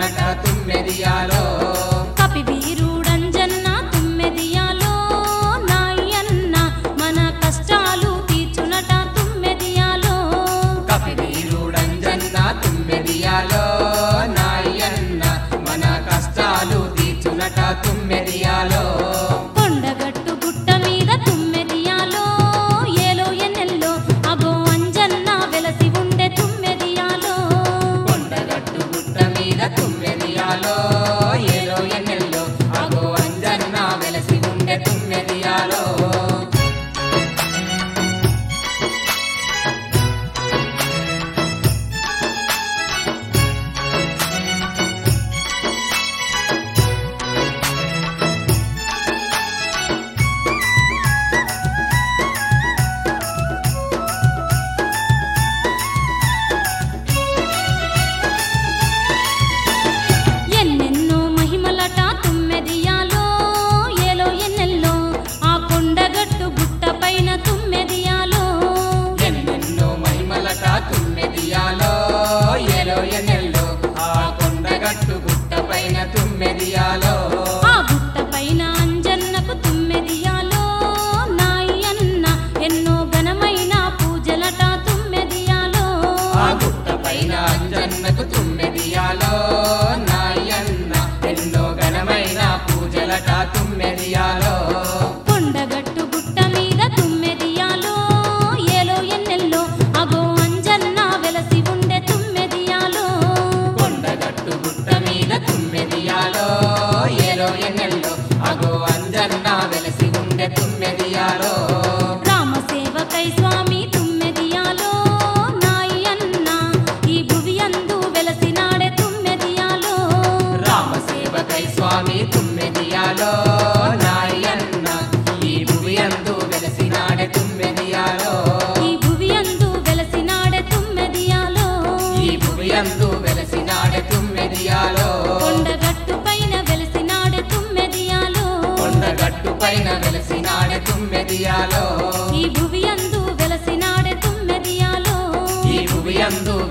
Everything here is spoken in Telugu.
తీర్చునట తుమ్మెదియాలో కపివీరుడంజన్న తుమ్మెదియాలో నాయన్న మన కష్టాలు తీర్చునట తుమ్మెదియాలో కపివీరుడంజన్న తుమ్మెదియాలో నాయన్న మన కష్టాలు తీర్చునట తుమ్మెదియాలో కొండగట్టు గుట్ట మీద తుమ్మెదియాలో ఏలో ఎన్నెల్లో అగో అంజన్న వెలసి ఉండే తుమ్మెదియాలో కొండగట్టు గుట్ట మీద తుమ్మెదియాలో ఏలో ఎన్నెల్లో అగో అంజన్న వెలసి ఉండే తుమ్మెదియాలో ఎన్నెన్నో మహిమలట తుమ్మెదియాలో ఏలో ఎన్నెల్లో ఆ కొండగట్టు గుట్ట పైన తుమ్మెదియాలో ఎన్నెన్నో మహిమలట తుమ్మెదియాలో ఏలో ఎన్నెల్లో ఆ కొండగట్టు గుట్ట పైన తుమ్మెదియాలో ఆ గుట్ట పైన అంజన్నకు తుమ్మెదియాలో నాయన్న ఎన్నో ఘనమైన పూజలట తుమ్మెదియాలో ఆ గుట్ట పైన అంజన్నకు తుమ్మెదియాలో నాయన్న ఎన్నో ఘనమైన పూజలట తుమ్మెదియాలో కొండగట్టు గుట్ట మీద తుమ్మెదియాలో ఏలో ఎన్నెల్లో అగో అంజన్న వెలసి ఉండే తుమ్మెదియాలో కొండగట్టు గుట్ట మీద తుమ్మెదియాలో ఏలో ఎన్నెల్లో అగో అంజన్న వెలసి ఉండే తుమ్మెదియాలో రామ సేవకై స్వామి తుమ్మెదియాలో నాయన్న ఈ భువి అందు వెలసినాడే తుమ్మెదియాలో రామ సేవకై స్వామి తుమ్మెదియాలో నాయన్న ఈ భువి అందు వెలసినాడే తుమ్మెదియాలో ఈ భువి అందు వెలసినాడే తుమ్మెదియాలో ఈ భువి అందు వెలసినాడే తుమ్మెదియాలో కొండగట్టు పైన వెలసినాడే తుమ్మెదియాలో కొండగట్టు పైన వెలసినాడే తుమ్మెదియాలో ఈ భువి అందు వెలసినాడే తుమ్మెదియాలో ఈ భువి అందు